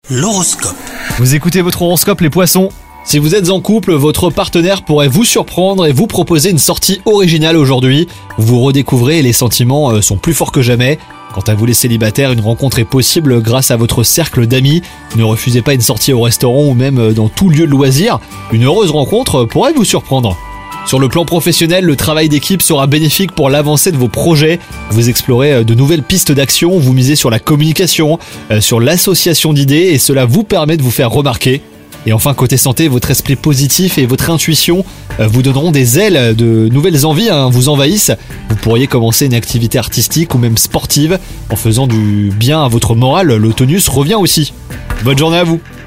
L'horoscope. Vous écoutez votre horoscope les poissons. Si vous êtes en couple, votre partenaire pourrait vous surprendre et vous proposer une sortie originale aujourd'hui. Vous redécouvrez et les sentiments sont plus forts que jamais. Quant à vous les célibataires, une rencontre est possible grâce à votre cercle d'amis. Ne refusez pas une sortie au restaurant ou même dans tout lieu de loisir. Une heureuse rencontre pourrait vous surprendre. Sur le plan professionnel, le travail d'équipe sera bénéfique pour l'avancée de vos projets. Vous explorez de nouvelles pistes d'action, vous misez sur la communication, sur l'association d'idées et cela vous permet de vous faire remarquer. Et enfin, côté santé, votre esprit positif et votre intuition vous donneront des ailes, de nouvelles envies vous envahissent. Vous pourriez commencer une activité artistique ou même sportive en faisant du bien à votre morale. Le tonus revient aussi. Bonne journée à vous.